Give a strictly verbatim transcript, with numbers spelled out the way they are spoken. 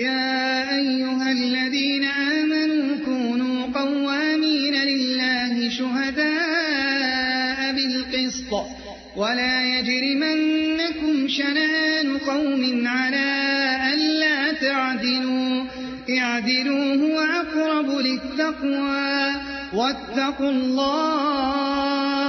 يا أيها الذين آمنوا كونوا قوامين لله شهداء بالقسط ولا يجرمنكم شنآن قوم على ألا تعدلوا اعدلوا هو أقرب للتقوى واتقوا الله